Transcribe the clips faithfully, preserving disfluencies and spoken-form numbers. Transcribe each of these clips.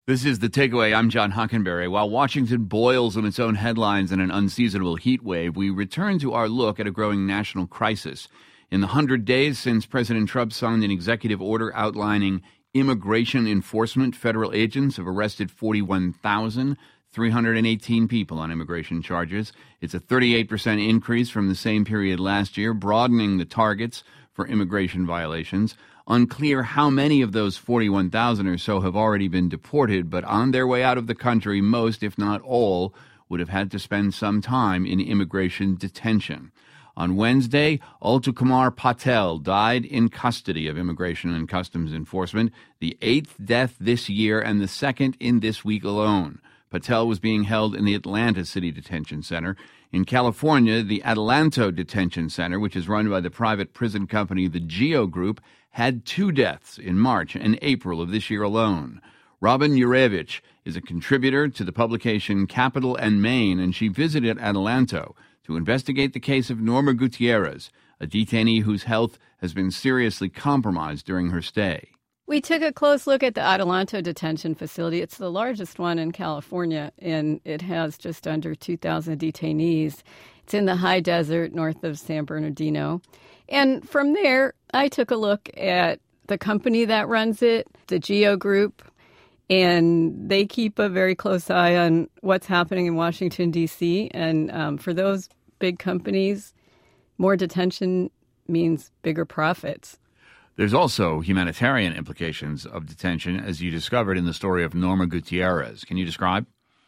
This is The Takeaway. I'm John Hockenberry. While Washington boils on its own headlines in an unseasonable heat wave, we return to our look at a growing national crisis. In the hundred days since President Trump signed an executive order outlining immigration enforcement, federal agents have arrested forty-one thousand three hundred eighteen people on immigration charges. It's a thirty-eight percent increase from the same period last year, broadening the targets for immigration violations. Unclear how many of those forty-one thousand or so have already been deported, but on their way out of the country, most, if not all, would have had to spend some time in immigration detention. On Wednesday, Altu Kumar Patel died in custody of Immigration and Customs Enforcement, the eighth death this year and the second in this week alone. Patel was being held in the Atlanta City Detention Center. In California, the Adelanto Detention Center, which is run by the private prison company the GEO Group, had two deaths in March and April of this year alone. Robin Urevich is a contributor to the publication Capital and Maine, and she visited Adelanto to investigate the case of Norma Gutierrez, a detainee whose health has been seriously compromised during her stay. We took a close look at the Adelanto detention facility. It's the largest one in California, and it has just under two thousand detainees. It's in the high desert north of San Bernardino. And from there, I took a look at the company that runs it, the GEO Group, and they keep a very close eye on what's happening in Washington, D C. And um, for those big companies, more detention means bigger profits. There's also humanitarian implications of detention, as you discovered in the story of Norma Gutierrez. Can you describe?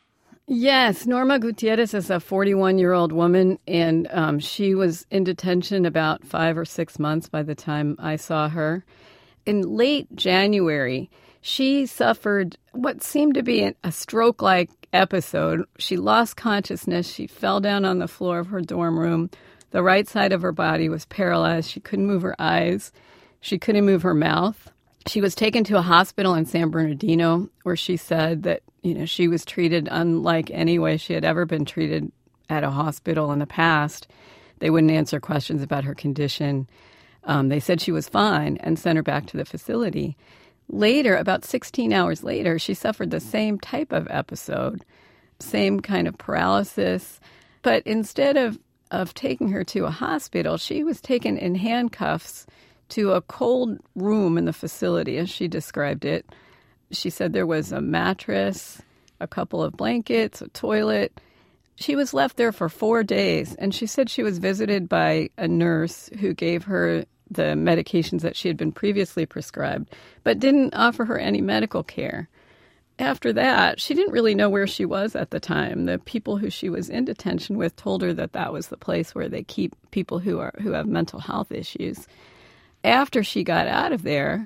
Yes, Norma Gutierrez is a forty-one-year-old woman, and um, she was in detention about five or six months by the time I saw her. In late January, she suffered what seemed to be a stroke-like episode. She lost consciousness. She fell down on the floor of her dorm room. The right side of her body was paralyzed. She couldn't move her eyes. She couldn't move her mouth. She was taken to a hospital in San Bernardino where she said that, you know, she was treated unlike any way she had ever been treated at a hospital in the past. They wouldn't answer questions about her condition. Um, they said she was fine and sent her back to the facility. Later, about sixteen hours later, she suffered the same type of episode, same kind of paralysis. But instead of, of taking her to a hospital, she was taken in handcuffs to a cold room in the facility, as she described it. She said there was a mattress, a couple of blankets, a toilet. She was left there for four days, and she said she was visited by a nurse who gave her the medications that she had been previously prescribed, but didn't offer her any medical care. After that, she didn't really know where she was at the time. The people who she was in detention with told her that that was the place where they keep people who are who have mental health issues. After she got out of there,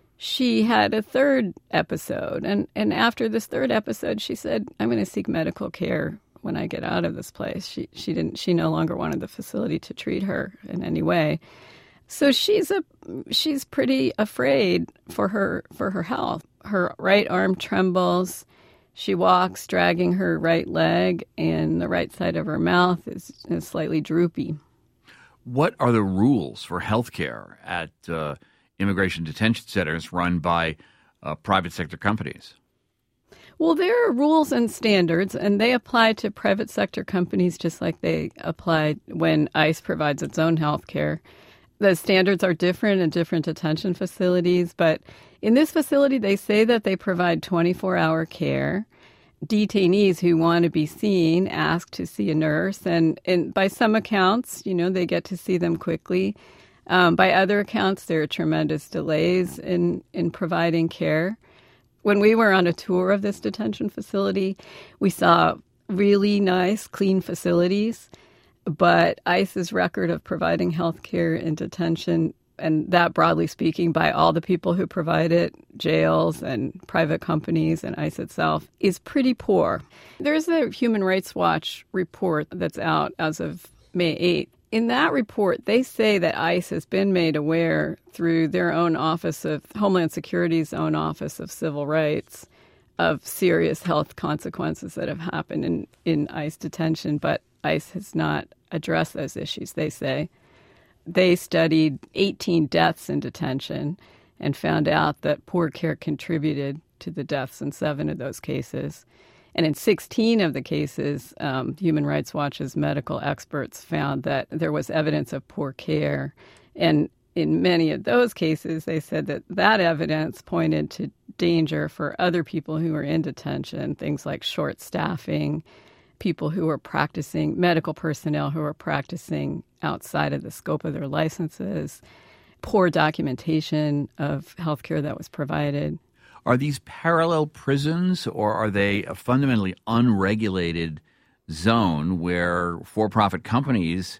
she had a third episode. And, and after this third episode, she said, I'm going to seek medical care when I get out of this place. She she didn't she no longer wanted the facility to treat her in any way. So she's a she's pretty afraid for her for her health. Her right arm trembles. She walks dragging her right leg, and the right side of her mouth is, is slightly droopy. What are the rules for health care at uh, immigration detention centers run by uh, private sector companies? Well, there are rules and standards, and they apply to private sector companies just like they apply when ICE provides its own health care. The standards are different in different detention facilities, but in this facility, they say that they provide twenty-four hour care. Detainees who want to be seen ask to see a nurse, and, and by some accounts, you know, they get to see them quickly. Um, by other accounts, there are tremendous delays in, in providing care. When we were on a tour of this detention facility, we saw really nice, clean facilities, but ICE's record of providing health care in detention, and that broadly speaking by all the people who provide it, jails and private companies and ICE itself, is pretty poor. There's a Human Rights Watch report that's out as of May eighth. In that report, they say that ICE has been made aware through their own Office of Homeland Security's own Office of Civil Rights of serious health consequences that have happened in, in ICE detention, but ICE has not addressed those issues, they say. They studied eighteen deaths in detention and found out that poor care contributed to the deaths in seven of those cases. And in sixteen of the cases, um, Human Rights Watch's medical experts found that there was evidence of poor care. And in many of those cases, they said that that evidence pointed to danger for other people who were in detention, things like short staffing, people who were practicing, medical personnel who were practicing outside of the scope of their licenses, poor documentation of healthcare that was provided. Are these parallel prisons, or are they a fundamentally unregulated zone where for-profit companies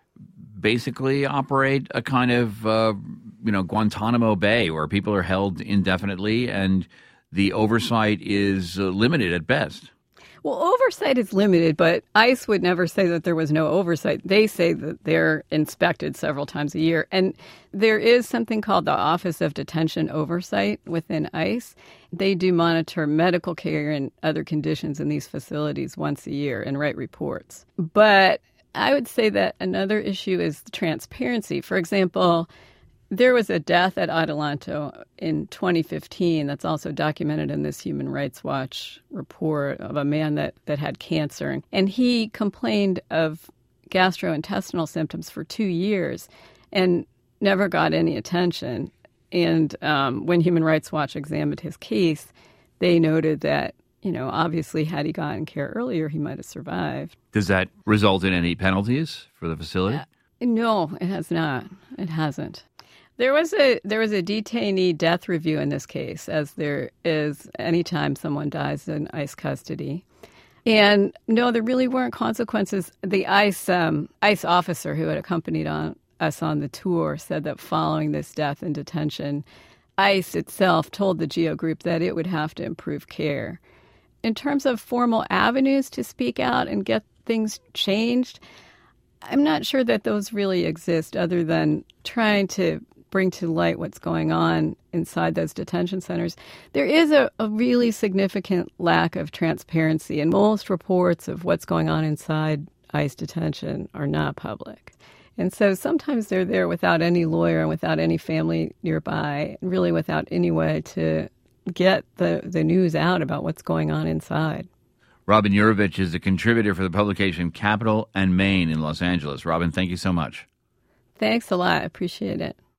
basically operate a kind of, uh, you know, Guantanamo Bay, where people are held indefinitely and the oversight is uh, limited at best? Well, oversight is limited, but ICE would never say that there was no oversight. They say that they're inspected several times a year. And there is something called the Office of Detention Oversight within ICE. They do monitor medical care and other conditions in these facilities once a year and write reports. But I would say that another issue is transparency. For example, there was a death at Adelanto in twenty fifteen that's also documented in this Human Rights Watch report of a man that, that had cancer. And he complained of gastrointestinal symptoms for two years and never got any attention. And um, when Human Rights Watch examined his case, they noted that, you know, obviously had he gotten care earlier, he might have survived. Does that result in any penalties for the facility? Uh, no, it has not. It hasn't. There was a there was a detainee death review in this case, as there is anytime someone dies in ICE custody. And no, there really weren't consequences. The ICE um, ICE officer who had accompanied on, us on the tour said that following this death in detention, ICE itself told the GEO Group that it would have to improve care. In terms of formal avenues to speak out and get things changed, I'm not sure that those really exist, other than trying to bring to light what's going on inside those detention centers. There is a, a really significant lack of transparency, and most reports of what's going on inside ICE detention are not public. And so sometimes they're there without any lawyer and without any family nearby, and really without any way to get the, the news out about what's going on inside. Robin Jurovich is a contributor for the publication Capital and Main in Los Angeles. Robin, thank you so much. Thanks a lot. I appreciate it.